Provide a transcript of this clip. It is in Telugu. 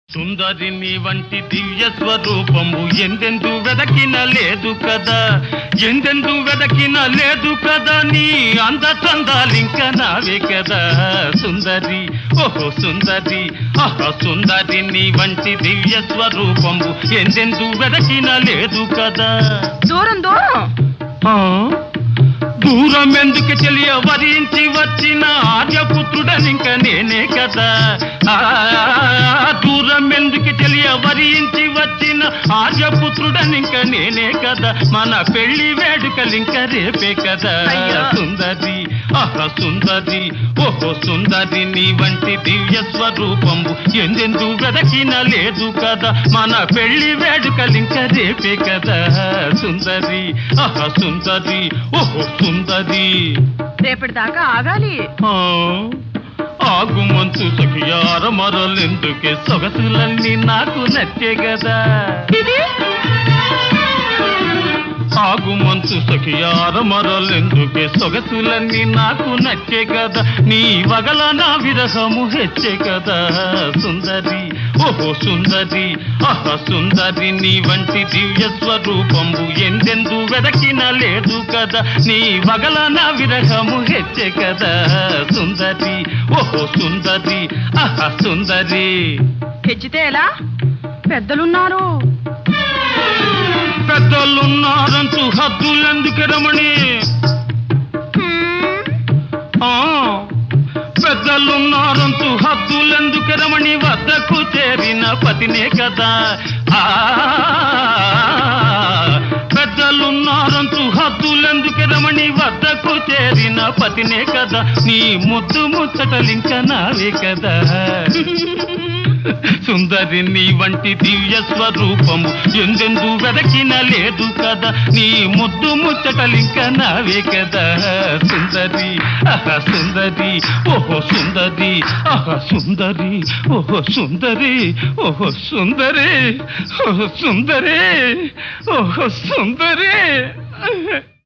సుందరిని వంటి దివ్య స్వరూపము ఎందెందు వెదకిన లేదు కదా, ఎందెందు వెదకిన లేదు కదా, నీ అంద చందాలింక నావే కదా సుందరి, ఓహో సుందరి, ఆహా సుందరిని వంటి దివ్య స్వరూపము ఎందెందు వెదకిన లేదు కదా. దూరం దూరం దూరం ఎందుకు తెలియ వరించి వచ్చిన ఆర్యపుత్రుడనింక నేనే కదా, దూరం ఎందుకు తెలియ వరించి వచ్చిన ఆర్యపుత్రుడనింక నేనే కదా, మన పెళ్లి వేడుకలింక రేపే కదా సుందరి, ఆహా సుందరి, ఓహో సుందరి, నీ వంటి దివ్య స్వరూపము ఎందెందు వెదకిన లేదు కదా, మన పెళ్లి వేడుకలింక రేపే కదా సుందరి, ఆహా సుందరి, ఓహో సుందరి. రేపటి దాకా ఆగాలి. ఆగు మంచు సఖియార మరలెందుకే, సొగసులన్నీ నాకు నచ్చే కదా. ఆగు మంచు సఖియార మరలెందుకే, సొగసులన్నీ నాకు నచ్చే కదా, నీ వగల నా విరహము హెచ్చే కదా సుందరి, ఓహో సుందరి, ఆహా సుందరి, నీ వంటి దివ్య స్వరూపము ఎందెందు వెదకిన లేదు కదా, నీ వగల నా విరహము హెచ్చే కదా సుందరి, ఓహో సుందరి, ఆహా సుందరి. హెచ్చితే ఎలా? పెద్దలున్నారు. పెద్దలున్నారంటూ హద్దులెందుకు రమణి, పెద్దలున్నారంటూ హద్దులెందుకు రమణి, వద్దకు చేరిన పతినే కదా, పెద్దలున్నారంటూ హద్దులెందుకు రమణి, వద్దకు చేరిన పతినే కదా, నీ ముద్దు ముచ్చటలింక నావే కదా సుందరి, నీ వంటి దివ్య స్వరూపము ఎందెందు వెదకిన లేదు కదా, నీ ముద్దు ముచ్చటలింక నావే కదా సుందరి, ఆహా సుందరి, ఓహో సుందరి, ఆహా సుందరి, ఓహో సుందరి, ఓహో సుందరి, ఓహో సుందరి, ఓహో సుందరి.